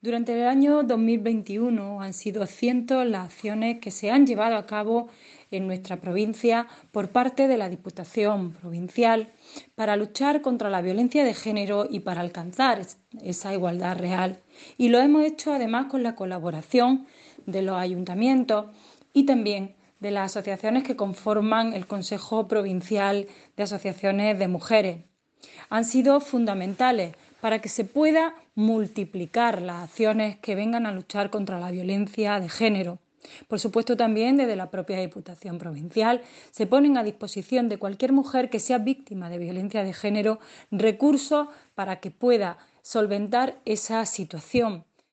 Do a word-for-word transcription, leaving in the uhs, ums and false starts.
Durante el año dos mil veintiuno han sido cientos las acciones que se han llevado a cabo en nuestra provincia por parte de la Diputación Provincial para luchar contra la violencia de género y para alcanzar esa igualdad real. Y lo hemos hecho además con la colaboración de los ayuntamientos y también de las asociaciones que conforman el Consejo Provincial de Asociaciones de Mujeres. Han sido fundamentales para que se pueda multiplicar las acciones que vengan a luchar contra la violencia de género. Por supuesto, también desde la propia Diputación Provincial se ponen a disposición de cualquier mujer que sea víctima de violencia de género recursos para que pueda solventar esa situación.